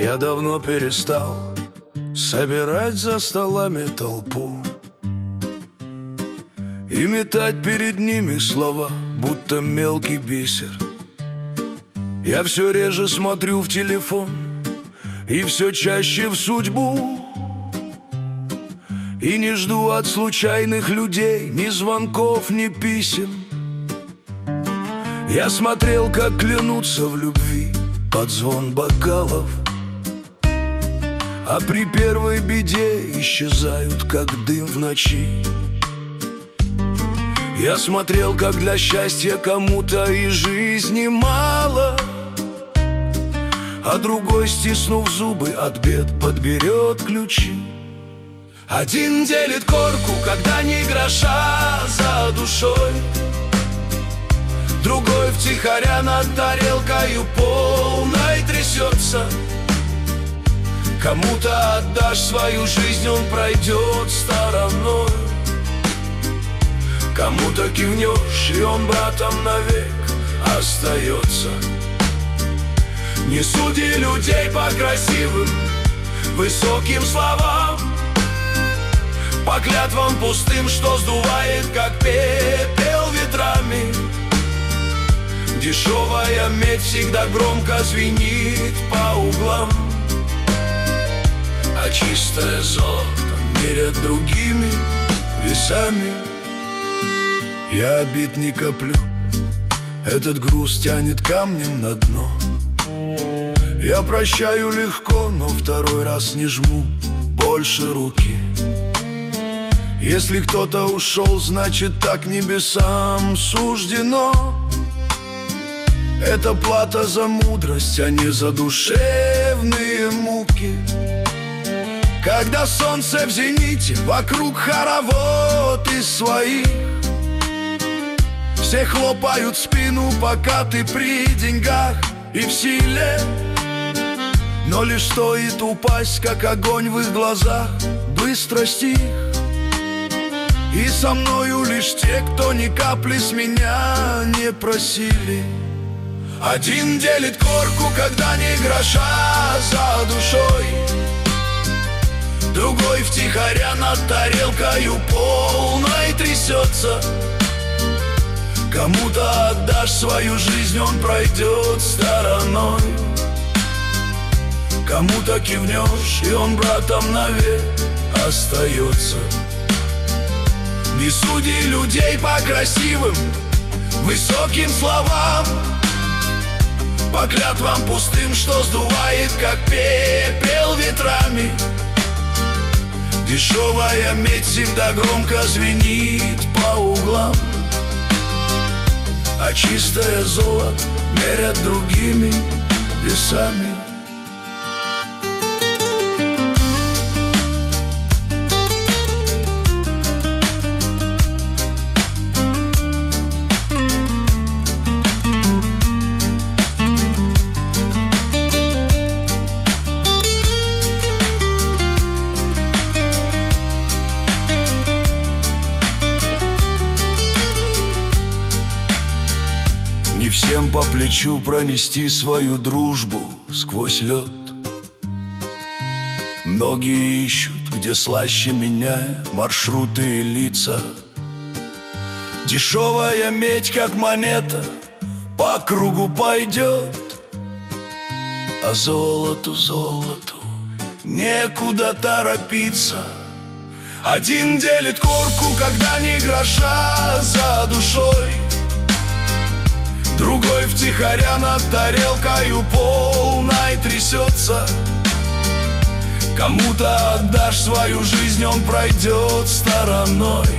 Я давно перестал собирать за столами толпу и метать перед ними слова, будто мелкий бисер. Я все реже смотрю в телефон и все чаще в судьбу, и не жду от случайных людей ни звонков, ни писем. Я смотрел, как клянутся в любви под звон бокалов, а при первой беде исчезают, как дым в ночи. Я смотрел, как для счастья кому-то и жизни мало, а другой, стиснув зубы от бед, подберет ключи. Один делит корку, когда ни гроша за душой, другой втихаря над тарелкою полной трясется. Кому-то отдашь свою жизнь, он пройдет стороной, кому-то кивнешь, и он братом навек остается. Не суди людей по красивым, высоким словам, по клятвам пустым, что сдувает, как пепел ветрами. Дешевая медь всегда громко звенит по углам, а чистое золото мерят другими весами. Я обид не коплю, этот груз тянет камнем на дно. Я прощаю легко, но второй раз не жму больше руки. Если кто-то ушел, значит так небесам суждено. Это плата за мудрость, а не за душевные муки. Когда солнце в зените, вокруг хоровод из своих, все хлопают спину, пока ты при деньгах и в силе. Но лишь стоит упасть, как огонь в их глазах быстро стих. И со мною лишь те, кто ни капли с меня не просили. Один делит корку, когда ни гроша за душой, другой втихаря над тарелкою полной трясется. Кому-то отдашь свою жизнь, он пройдет стороной, кому-то кивнешь, и он братом навек остается. Не суди людей по красивым, высоким словам, по клятвам пустым, что сдувает, как пепел ветрами. Дешевая медь всегда громко звенит по углам, а чистое золото мерят другими весами. Не всем по плечу пронести свою дружбу сквозь лед. Многие ищут, где слаще меня, маршруты и лица. Дешевая медь, как монета, по кругу пойдет, а золоту некуда торопиться. Один делит корку, когда ни гроша за душой, другой втихаря над тарелкою полной трясется. Кому-то отдашь свою жизнь, он пройдет стороной,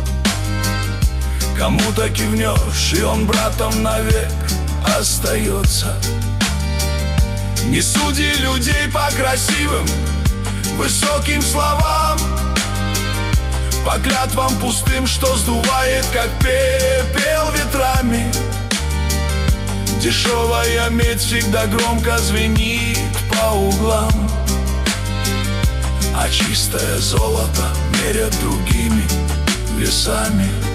кому-то кивнешь, и он братом навек остается. Не суди людей по красивым, высоким словам, по клятвам пустым, что сдувает, как пепел ветрами. Дешевая медь всегда громко звенит по углам, а чистое золото мерят другими весами.